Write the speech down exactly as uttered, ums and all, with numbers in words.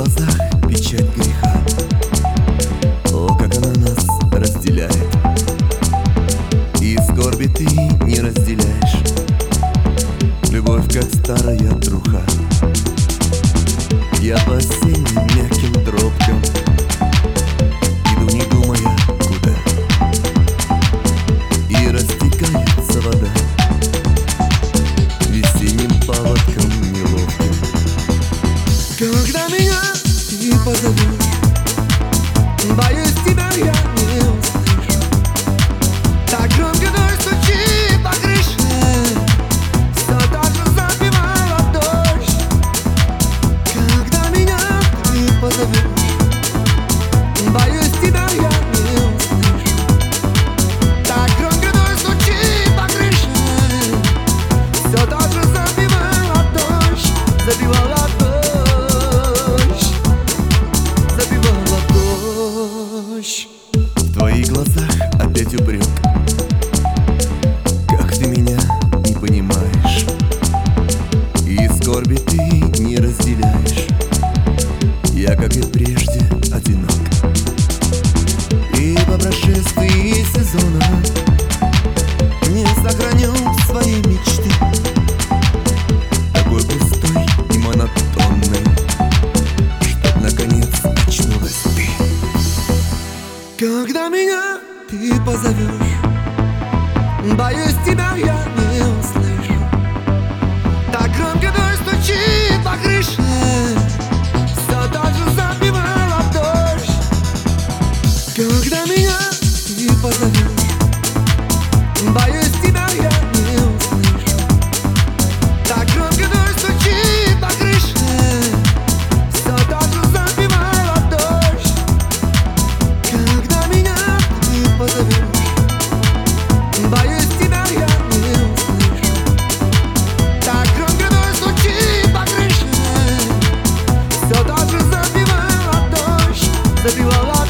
глазах печать греха. О, как она нас разделяет, и скорби ты не разделяешь. Любовь, как старая труха. Я по осенним мягким тропкам иду, не думая куда, и растекается вода весенним паводком неловким. Когда меня ты позовешь, боюсь, тебя я не услышу. Так громко дождь стучит по крыше, все так же забивало дождь. Когда меня ты позовешь, боюсь, тебя я не услышу. Так громко дождь стучит по крыше, все так же забивало дождь, забивало дождь, забивало дождь. В твоих глазах опять упрек, как ты меня не понимаешь, и скорби ты не разделяешь. Я, как и прежде, одинок, и по прошествии сезона не сохраню свои мечты, такой пустой и монотонной, чтоб наконец очнулась ты. Когда меня ты позовешь, боюсь, тебя я не услышу. Так громко дождь стучит по крыше, все так же забивало дождь. Когда меня ты позовешь, боюсь, тебя я не услышу. Так громко дождь стучит по крыше, все так же забивало дождь. Когда меня ты позовешь, боюсь, тебя я не услышу. Так громко дождь стучит по крыше, все так же забивало дождь, забивало